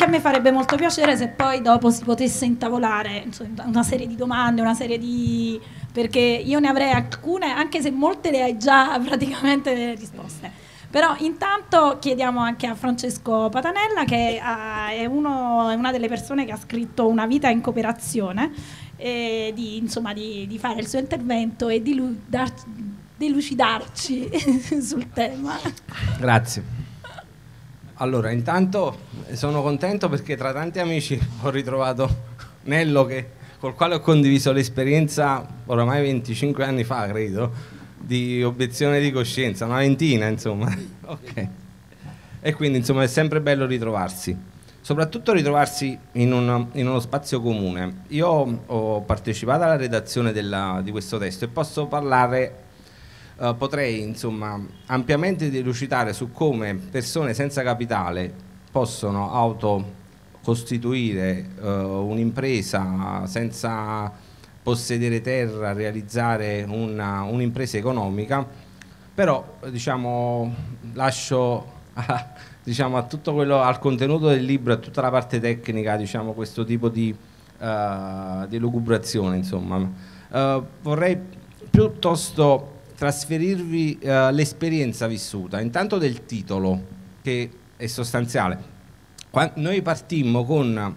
anche a me farebbe molto piacere se poi dopo si potesse intavolare, insomma, una serie di domande, una serie di... perché io ne avrei alcune, anche se molte le hai già praticamente risposte. Però intanto chiediamo anche a Francesco Patanella, che è una delle persone che ha scritto Una vita in cooperazione, di fare il suo intervento e di delucidarci sul tema. Grazie. Allora, intanto sono contento perché tra tanti amici ho ritrovato Nello, col quale ho condiviso l'esperienza oramai 25 anni fa, credo, di obiezione di coscienza, una ventina, insomma. Ok. E quindi, insomma, è sempre bello ritrovarsi, soprattutto ritrovarsi in uno spazio comune. Io ho partecipato alla redazione di questo testo e posso parlare... potrei insomma ampiamente delucidare su come persone senza capitale possono autocostituire un'impresa senza possedere terra, realizzare un'impresa economica, però diciamo lascio a tutto quello, al contenuto del libro, a tutta la parte tecnica, diciamo, questo tipo di elucubrazione, insomma. Vorrei piuttosto trasferirvi l'esperienza vissuta, intanto del titolo, che è sostanziale. Noi partimmo con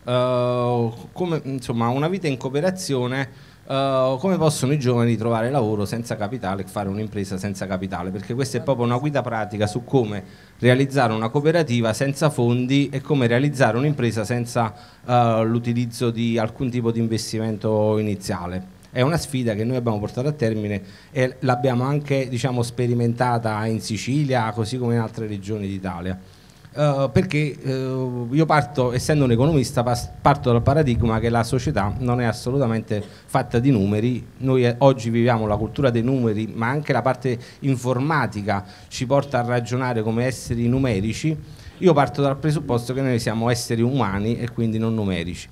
come, insomma, una vita in cooperazione, come possono i giovani trovare lavoro senza capitale e fare un'impresa senza capitale, perché questa è proprio una guida pratica su come realizzare una cooperativa senza fondi e come realizzare un'impresa senza l'utilizzo di alcun tipo di investimento iniziale. È una sfida che noi abbiamo portato a termine e l'abbiamo anche, diciamo, sperimentata in Sicilia, così come in altre regioni d'Italia. Perché io parto, essendo un economista, parto dal paradigma che la società non è assolutamente fatta di numeri. Noi oggi viviamo la cultura dei numeri, ma anche la parte informatica ci porta a ragionare come esseri numerici. Io parto dal presupposto che noi siamo esseri umani e quindi non numerici.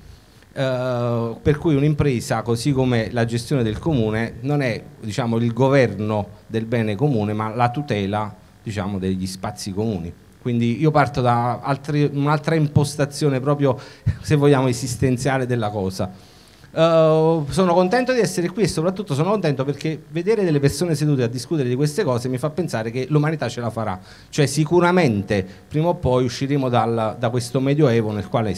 Per cui un'impresa, così come la gestione del comune, non è, diciamo, il governo del bene comune, ma la tutela, diciamo, degli spazi comuni. Quindi io parto da un'altra impostazione proprio, se vogliamo, esistenziale della cosa. Sono contento di essere qui e soprattutto sono contento perché vedere delle persone sedute a discutere di queste cose mi fa pensare che l'umanità ce la farà, cioè sicuramente prima o poi usciremo da questo medioevo nel quale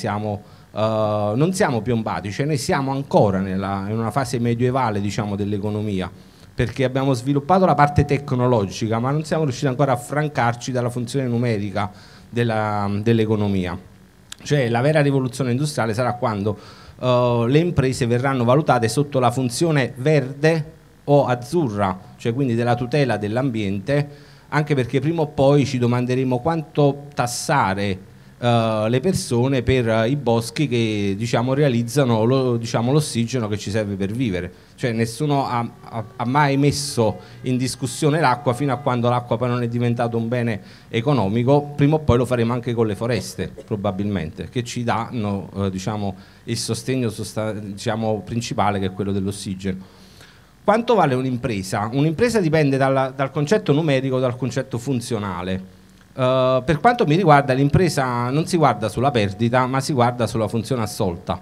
non siamo piombati, cioè noi siamo ancora in una fase medioevale, diciamo, dell'economia, perché abbiamo sviluppato la parte tecnologica ma non siamo riusciti ancora a affrancarci dalla funzione numerica dell'economia. Cioè la vera rivoluzione industriale sarà quando le imprese verranno valutate sotto la funzione verde o azzurra, cioè quindi della tutela dell'ambiente, anche perché prima o poi ci domanderemo quanto tassare le persone per i boschi che, diciamo, realizzano l'ossigeno che ci serve per vivere. Cioè nessuno ha mai messo in discussione l'acqua fino a quando l'acqua poi non è diventato un bene economico. Prima o poi lo faremo anche con le foreste, probabilmente, che ci danno diciamo, il sostegno diciamo, principale, che è quello dell'ossigeno. Quanto vale un'impresa? Un'impresa dipende dal concetto numerico, dal concetto funzionale. Per quanto mi riguarda, l'impresa non si guarda sulla perdita ma si guarda sulla funzione assolta.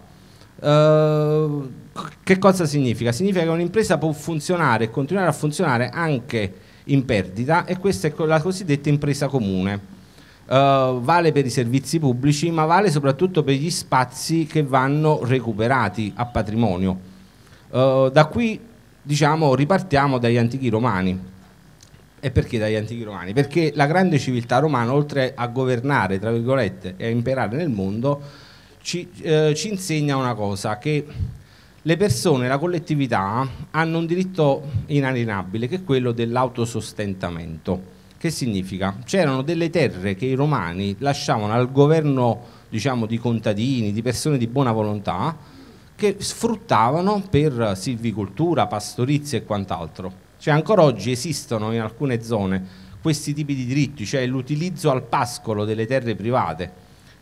Che cosa significa? Significa che un'impresa può funzionare e continuare a funzionare anche in perdita, e questa è la cosiddetta impresa comune. Vale per i servizi pubblici ma vale soprattutto per gli spazi che vanno recuperati a patrimonio. Da qui, diciamo, ripartiamo dagli antichi romani. E perché dagli antichi romani? Perché la grande civiltà romana, oltre a governare, tra virgolette, e a imperare nel mondo, ci insegna una cosa, che le persone, la collettività, hanno un diritto inalienabile, che è quello dell'autosostentamento. Che significa? C'erano delle terre che i romani lasciavano al governo, diciamo, di contadini, di persone di buona volontà, che sfruttavano per silvicoltura, pastorizia e quant'altro. Cioè ancora oggi esistono in alcune zone questi tipi di diritti, cioè l'utilizzo al pascolo delle terre private.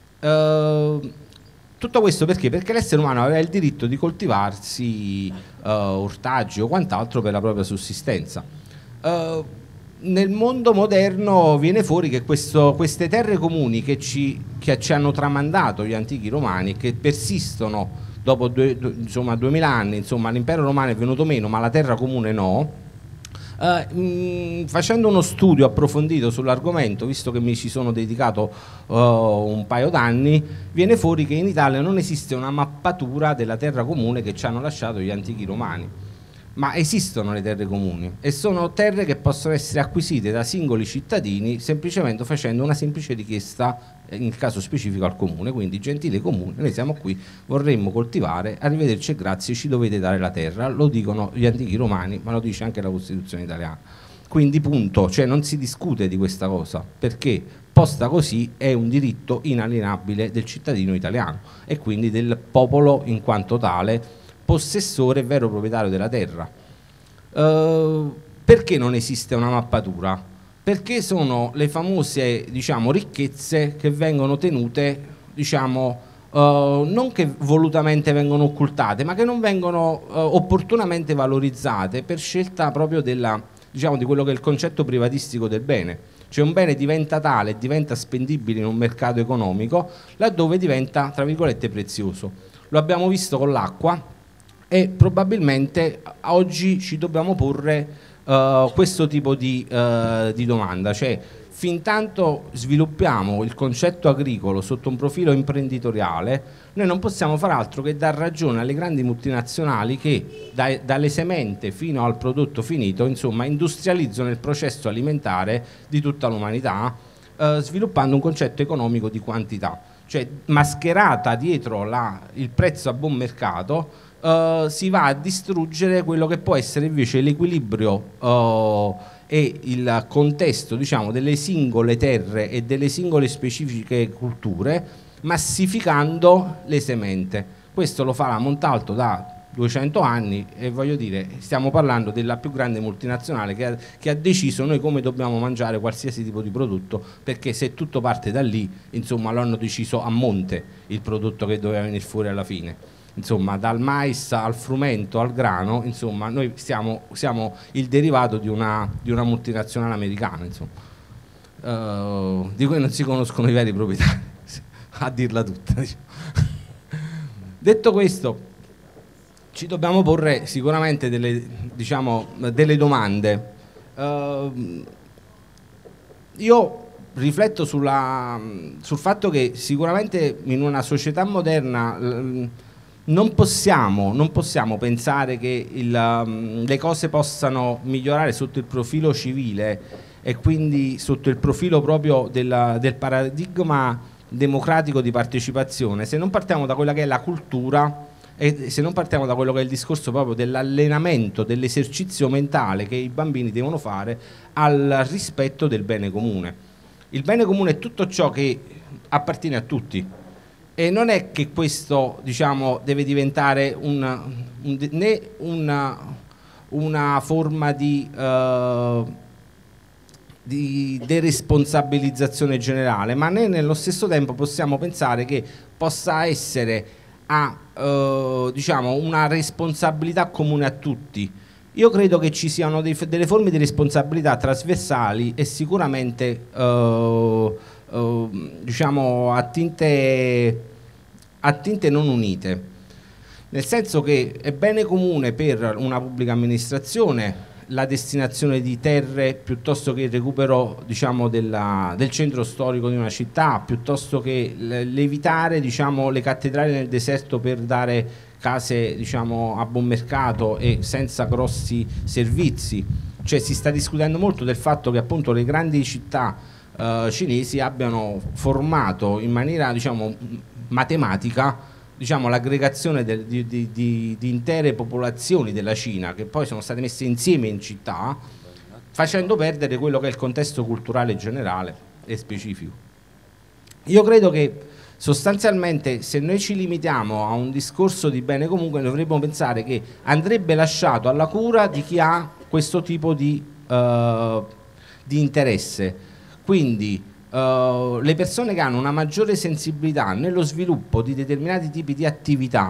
Tutto questo perché? Perché l'essere umano aveva il diritto di coltivarsi ortaggi o quant'altro per la propria sussistenza. nel mondo moderno viene fuori che queste terre comuni che ci hanno tramandato gli antichi romani, che persistono dopo insomma 2000 anni, insomma l'impero romano è venuto meno ma la terra comune no. Facendo uno studio approfondito sull'argomento, visto che mi ci sono dedicato un paio d'anni, viene fuori che in Italia non esiste una mappatura della terra comune che ci hanno lasciato gli antichi romani, ma esistono le terre comuni e sono terre che possono essere acquisite da singoli cittadini semplicemente facendo una semplice richiesta, nel caso specifico al comune. Quindi, gentile comune, noi siamo qui, vorremmo coltivare, arrivederci e grazie, ci dovete dare la terra. Lo dicono gli antichi romani, ma lo dice anche la Costituzione italiana. Quindi punto, cioè non si discute di questa cosa, perché posta così è un diritto inalienabile del cittadino italiano e quindi del popolo in quanto tale, possessore e vero proprietario della terra. Perché non esiste una mappatura? Perché sono le famose, diciamo, ricchezze che vengono tenute, diciamo, non che volutamente vengono occultate, ma che non vengono opportunamente valorizzate per scelta proprio diciamo, di quello che è il concetto privatistico del bene. Cioè un bene diventa tale, diventa spendibile in un mercato economico laddove diventa, tra virgolette, prezioso. Lo abbiamo visto con l'acqua e probabilmente oggi ci dobbiamo porre questo tipo di domanda, cioè fin tanto sviluppiamo il concetto agricolo sotto un profilo imprenditoriale, noi non possiamo far altro che dar ragione alle grandi multinazionali che dalle semente fino al prodotto finito, insomma, industrializzano il processo alimentare di tutta l'umanità, sviluppando un concetto economico di quantità, cioè mascherata dietro il prezzo a buon mercato. Si va a distruggere quello che può essere invece l'equilibrio e il contesto, diciamo, delle singole terre e delle singole specifiche culture, massificando le semente. Questo lo fa la Montalto da 200 anni e voglio dire, stiamo parlando della più grande multinazionale che ha deciso noi come dobbiamo mangiare qualsiasi tipo di prodotto, perché se tutto parte da lì, insomma, lo hanno deciso a monte il prodotto che doveva venire fuori alla fine. Insomma, dal mais al frumento al grano, insomma, noi siamo il derivato di una multinazionale americana, insomma, di cui non si conoscono i veri proprietari, a dirla tutta. Diciamo. Detto questo, ci dobbiamo porre sicuramente delle domande. Io rifletto sul fatto che sicuramente in una società moderna non possiamo pensare che le cose possano migliorare sotto il profilo civile e quindi sotto il profilo proprio del paradigma democratico di partecipazione se non partiamo da quella che è la cultura e se non partiamo da quello che è il discorso proprio dell'allenamento, dell'esercizio mentale che i bambini devono fare al rispetto del bene comune. Il bene comune è tutto ciò che appartiene a tutti. E non è che questo, diciamo, deve diventare né una forma di deresponsabilizzazione generale, ma né nello stesso tempo possiamo pensare che possa essere diciamo, una responsabilità comune a tutti. Io credo che ci siano delle forme di responsabilità trasversali e sicuramente diciamo a tinte non unite, nel senso che è bene comune per una pubblica amministrazione la destinazione di terre piuttosto che il recupero, diciamo, del centro storico di una città, piuttosto che l'evitare, diciamo, le cattedrali nel deserto per dare case, diciamo, a buon mercato e senza grossi servizi. Cioè si sta discutendo molto del fatto che appunto le grandi città cinesi abbiano formato in maniera, diciamo, matematica, diciamo, l'aggregazione di intere popolazioni della Cina che poi sono state messe insieme in città, facendo perdere quello che è il contesto culturale generale e specifico. Io credo che sostanzialmente se noi ci limitiamo a un discorso di bene comunque dovremmo pensare che andrebbe lasciato alla cura di chi ha questo tipo di interesse. Quindi le persone che hanno una maggiore sensibilità nello sviluppo di determinati tipi di attività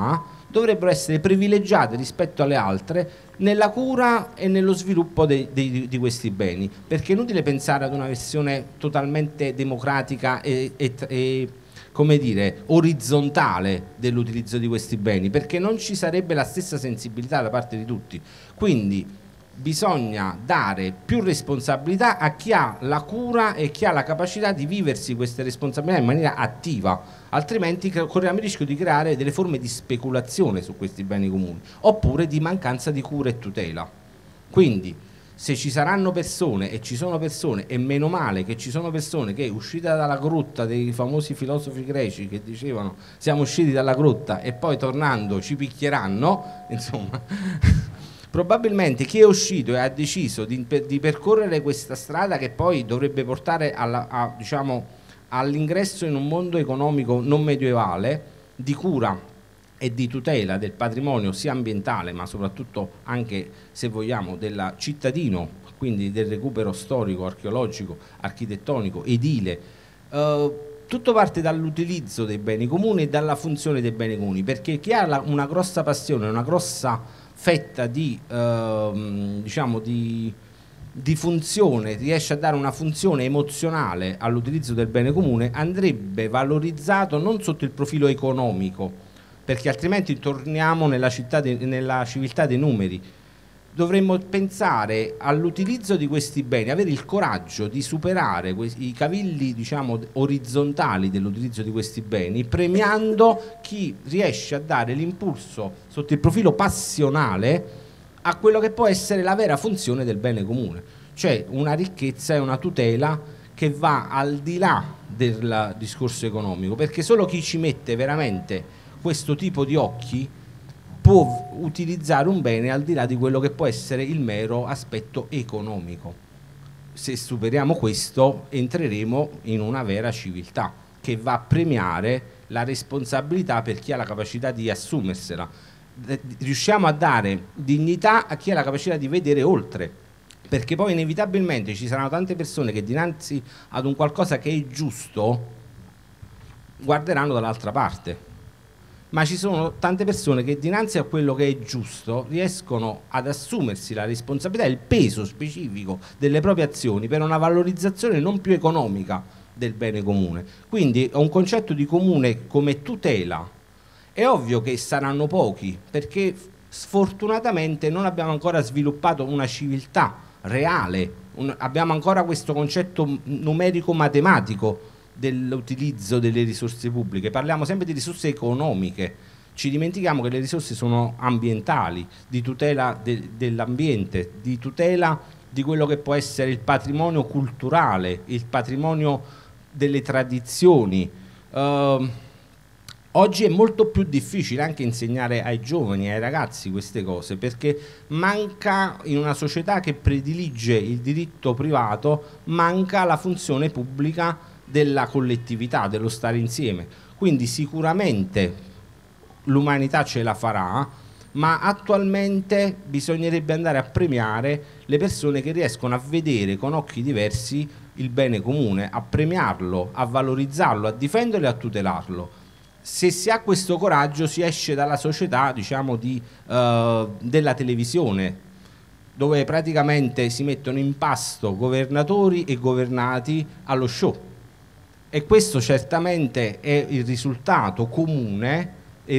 dovrebbero essere privilegiate rispetto alle altre nella cura e nello sviluppo di questi beni, perché è inutile pensare ad una versione totalmente democratica e come dire, orizzontale dell'utilizzo di questi beni, perché non ci sarebbe la stessa sensibilità da parte di tutti. Quindi bisogna dare più responsabilità a chi ha la cura e chi ha la capacità di viversi queste responsabilità in maniera attiva, altrimenti corriamo il rischio di creare delle forme di speculazione su questi beni comuni, oppure di mancanza di cura e tutela. Quindi se ci saranno persone, e ci sono persone, e meno male che ci sono persone che uscite dalla grotta dei famosi filosofi greci che dicevano siamo usciti dalla grotta e poi tornando ci picchieranno, insomma probabilmente chi è uscito e ha deciso di percorrere questa strada che poi dovrebbe portare diciamo, all'ingresso in un mondo economico non medievale di cura e di tutela del patrimonio sia ambientale ma soprattutto anche, se vogliamo, del cittadino, quindi del recupero storico, archeologico, architettonico, edile, tutto parte dall'utilizzo dei beni comuni e dalla funzione dei beni comuni, perché chi ha una grossa passione, una grossa fetta diciamo di funzione, riesce a dare una funzione emozionale all'utilizzo del bene comune, andrebbe valorizzato non sotto il profilo economico, perché altrimenti torniamo nella civiltà dei numeri. Dovremmo pensare all'utilizzo di questi beni, avere il coraggio di superare i cavilli, diciamo, orizzontali dell'utilizzo di questi beni, premiando chi riesce a dare l'impulso sotto il profilo passionale a quello che può essere la vera funzione del bene comune, cioè una ricchezza e una tutela che va al di là del discorso economico, perché solo chi ci mette veramente questo tipo di occhi può utilizzare un bene al di là di quello che può essere il mero aspetto economico. Se superiamo questo entreremo in una vera civiltà che va a premiare la responsabilità per chi ha la capacità di assumersela. Riusciamo a dare dignità a chi ha la capacità di vedere oltre, perché poi inevitabilmente ci saranno tante persone che dinanzi ad un qualcosa che è giusto guarderanno dall'altra parte, ma ci sono tante persone che dinanzi a quello che è giusto riescono ad assumersi la responsabilità e il peso specifico delle proprie azioni per una valorizzazione non più economica del bene comune. Quindi è un concetto di comune come tutela. È ovvio che saranno pochi, perché sfortunatamente non abbiamo ancora sviluppato una civiltà reale, abbiamo ancora questo concetto numerico matematico dell'utilizzo delle risorse pubbliche. Parliamo sempre di risorse economiche, ci dimentichiamo che le risorse sono ambientali, di tutela dell'ambiente, di tutela di quello che può essere il patrimonio culturale, il patrimonio delle tradizioni. Oggi è molto più difficile anche insegnare ai giovani, ai ragazzi queste cose, perché manca, in una società che predilige il diritto privato, manca la funzione pubblica della collettività, dello stare insieme. Quindi sicuramente l'umanità ce la farà, ma attualmente bisognerebbe andare a premiare le persone che riescono a vedere con occhi diversi il bene comune, a premiarlo, a valorizzarlo, a difenderlo e a tutelarlo. Se si ha questo coraggio si esce dalla società, diciamo, della televisione, dove praticamente si mettono in pasto governatori e governati allo show. E questo certamente è il risultato comune,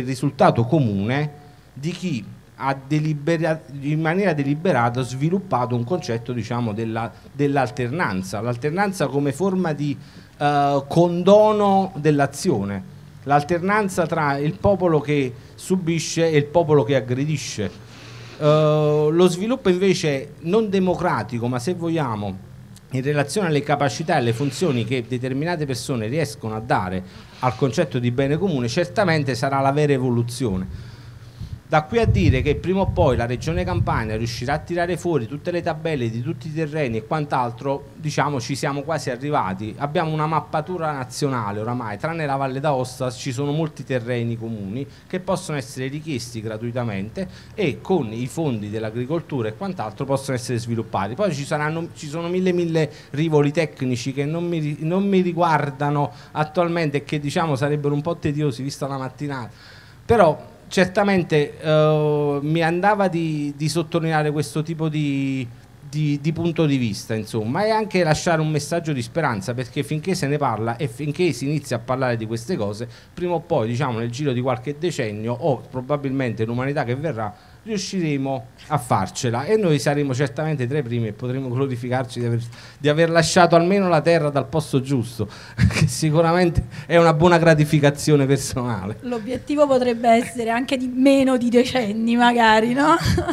di chi ha in maniera deliberata sviluppato un concetto, diciamo, dell'alternanza, l'alternanza come forma di condono dell'azione, l'alternanza tra il popolo che subisce e il popolo che aggredisce. Lo sviluppo invece non democratico, ma se vogliamo in relazione alle capacità e alle funzioni che determinate persone riescono a dare al concetto di bene comune, certamente sarà la vera evoluzione. Da qui a dire che prima o poi la Regione Campania riuscirà a tirare fuori tutte le tabelle di tutti i terreni e quant'altro, diciamo, ci siamo quasi arrivati. Abbiamo una mappatura nazionale oramai, tranne la Valle d'Aosta ci sono molti terreni comuni che possono essere richiesti gratuitamente e con i fondi dell'agricoltura e quant'altro possono essere sviluppati. Poi ci sono mille rivoli tecnici che non mi riguardano attualmente e che, diciamo, sarebbero un po' tediosi vista la mattinata, però certamente mi andava di sottolineare questo tipo di punto di vista, insomma, e anche lasciare un messaggio di speranza, perché finché se ne parla e finché si inizia a parlare di queste cose, prima o poi, diciamo, nel giro di qualche decennio o probabilmente l'umanità che verrà, riusciremo a farcela e noi saremo certamente tra i primi e potremo glorificarci di aver lasciato almeno la terra dal posto giusto, che sicuramente è una buona gratificazione personale. L'obiettivo potrebbe essere anche di meno di decenni, magari, no?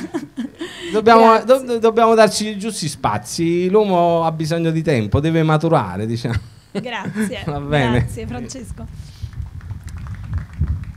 Dobbiamo darci i giusti spazi, l'uomo ha bisogno di tempo, deve maturare, diciamo. Grazie, Va bene. grazie Francesco.